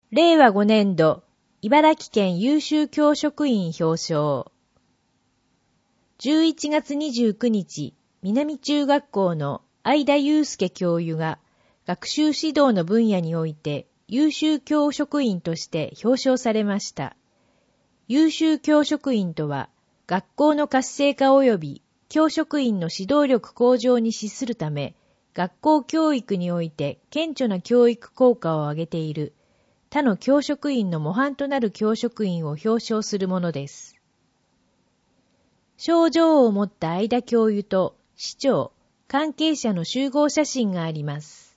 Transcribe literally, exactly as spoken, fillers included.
れいわごねんど、茨城県優秀教職員表彰。じゅういちがつにじゅうくにち、南中学校の相田祐介教諭が、学習指導の分野において優秀教職員として表彰されました。優秀教職員とは、学校の活性化及び教職員の指導力向上に資するため、学校教育において顕著な教育効果を上げている他の教職員の模範となる教職員を表彰するものです。賞状を持った相田教諭と市長、関係者の集合写真があります。